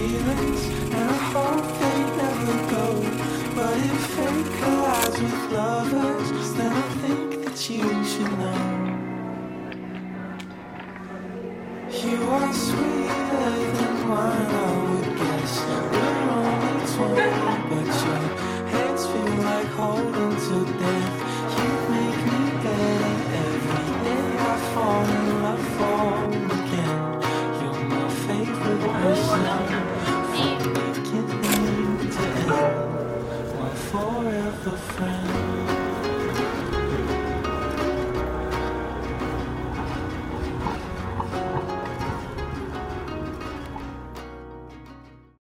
feelings, and I hope they never go. But if fate collides with lovers, then I think that you should know. You are sweeter than wine, I would guess. We're only 20, but your hands feel like holding to death. You make me better every day. I fall in love for again. You're my favorite person, from beginning to end. My forever friend.